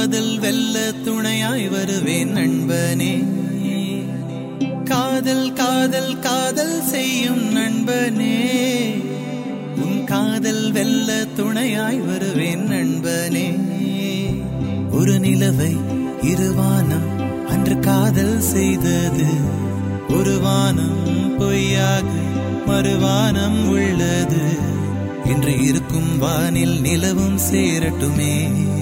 காதல் வெல்ல துணையாய் வருவேன் நண்பனே. காதல் காதல் காதல் செய்யும் நண்பனே, உன் காதல் வெல்ல துணையாய் வருவேன் நண்பனே. ஒரு நிலவை இருவானம் அன்று காதல் செய்தது, ஒரு வானம் பொய்யாக மறுவானம் உள்ளது. இன்று இருக்கும் வானில் நிலவும் சேரட்டுமே.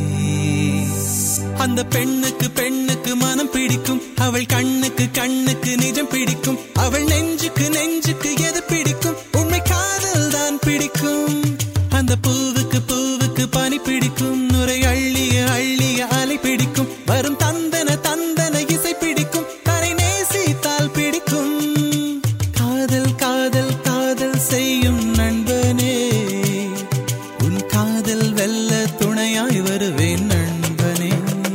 அந்த பெண்ணுக்கு பெண்ணுக்கு மனம் பிடிக்கும், அவள் கண்ணுக்கு கண்ணுக்கு நிஜம் பிடிக்கும், அவள் நெஞ்சுக்கு நெஞ்சுக்கு எது பிடிக்கும், உண்மை காதல் தான் பிடிக்கும். அந்த பூவுக்கு பூவுக்கு பனி பிடிக்கும், நுரை அள்ளிய அள்ளிய அலை பிடிக்கும், வரும் தந்தன தந்தன இசை பிடிக்கும், தன்னை நேசித்தால் பிடிக்கும். காதல் காதல் காதல் செய்யும் நண்பனே, உன் காதல் வெல்ல துணையாய் வருவேன் நண்பனே.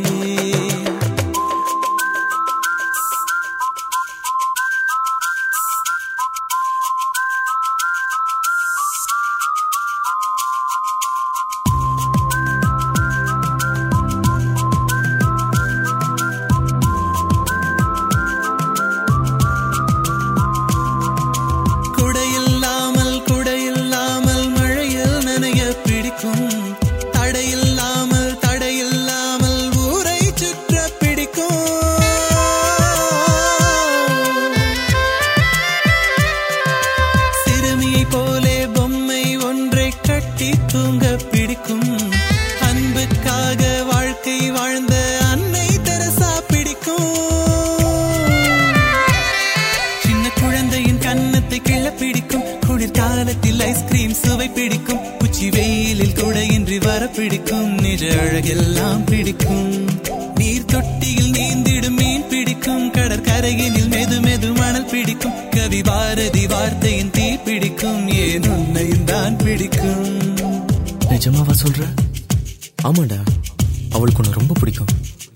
தூங்க பிடிக்கும், அன்புக்காக வாழ்க்கை வாழ்ந்த அன்னை தெரசா பிடிக்கும். சின்ன குழந்தையின் கன்னத்தை கிள்ள பிடிக்கும், குளிர்காலத்தில் ஐஸ்கிரீம் சுவை பிடிக்கும், உச்சி வெயிலில் குடையின்றி வர பிடிக்கும், நிஜ அழகெல்லாம் பிடிக்கும். நீர் தொட்டியில் நீந்திடும் மீன் பிடிக்கும், கடற்கரையினில் மெது மெது மணல் பிடிக்கும், கவி பாரதி வார்த்தையின் தீ பிடிக்கும், ஏன் உன்னையும் தான் பிடிக்கும். நிஜமாவா சொல்ற? ஆமாண்டா, அவளுக்கு உன்னை ரொம்ப பிடிக்கும்.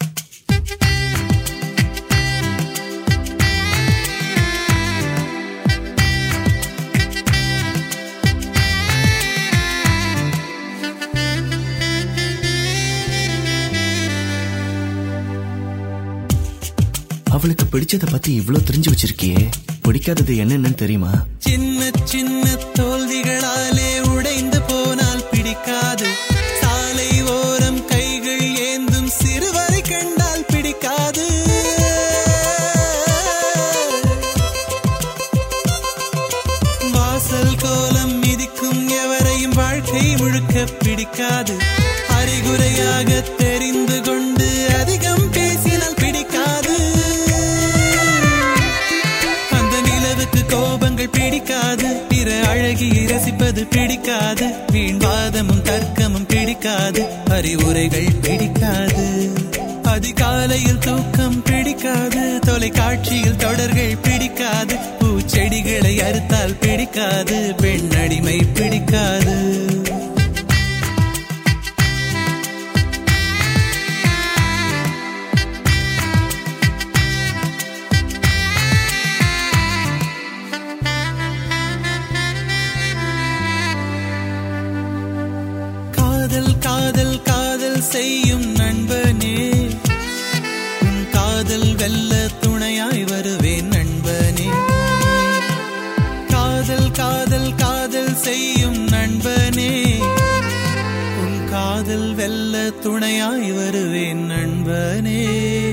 அவளுக்கு பிடிச்சத பத்தி இவ்ளோ தெரிஞ்சு வச்சிருக்கியே, பிடிக்காதது என்னன்னு தெரியுமா? சின்ன சின்ன தோல்விகளாலே உடைந்து போனால் பிடிக்காது, சாலை ஓரம் கைகள் ஏந்தும் சிறுவரை கண்டால் பிடிக்காது. வாசல் கோலம் மிதிக்கும் எவரையும் வாழ்க்கை முழுக்க பிடிக்காது, அறிகுறையாக தெரிந்து கொண்டு அதிகம் பேசினால் பிடிக்காது. கோபங்கள் பிடிக்காது, பிற அழகியை ரசிப்பது பிடிக்காது, வீண்வாதமும் தர்க்கமும் பிடிக்காது, அறிவுரைகள் பிடிக்காது, அதிகாலையில் தூக்கம் பிடிக்காது, தொலைக்காட்சியில் தொடர்கள் பிடிக்காது, பூச்செடிகளை அறுத்தால் பிடிக்காது, பெண் அடிமை பிடிக்காது. காதல் காதல் காதல் செய்யும் நண்பனே, உன் காதல் வெல்ல துணையாய் வருவேன் நண்பனே. காதல் காதல் காதல் செய்யும் நண்பனே, உன் காதல் வெல்ல துணையாய் வருவேன் நண்பனே.